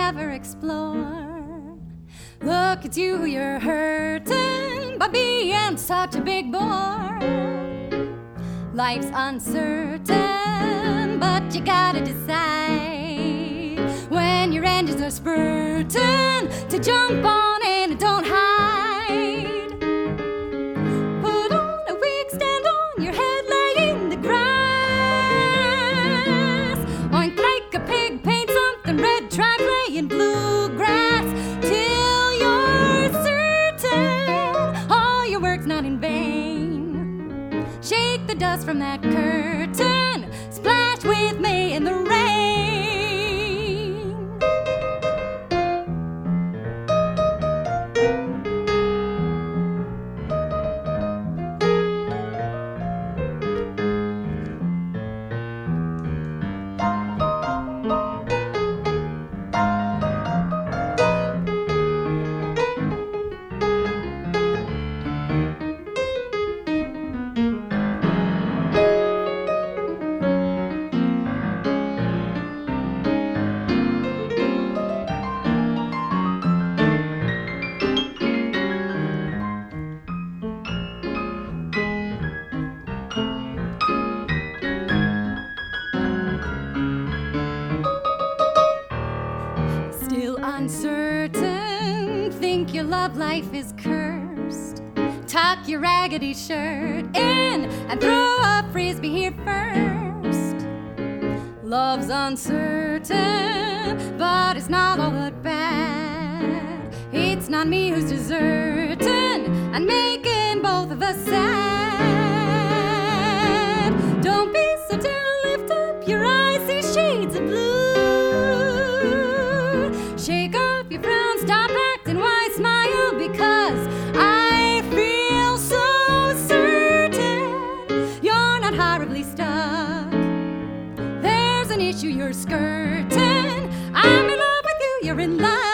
ever explore. Look at you, you're hurting by being such a big bore. Life's uncertain, but you gotta decide when your engines are spurting to jump on in and don't hide. Put on a wig, stand on your head, lay in the grass. Oink like a pig, paint something red, try playing bluegrass till you're certain all your work's not in vain. Shake the dust from that curtain, splash with me in the rain. Uncertain, think your love life is cursed. Tuck your raggedy shirt in and throw a frisbee here first. Love's uncertain, but it's not all that bad. It's not me who's deserting and making both of us sad. Don't be so down, lift up your eyes, see shades of blue. Shake off your frown, stop acting wise, smile because I feel so certain you're not horribly stuck. There's an issue you're skirting. I'm in love with you, you're in love.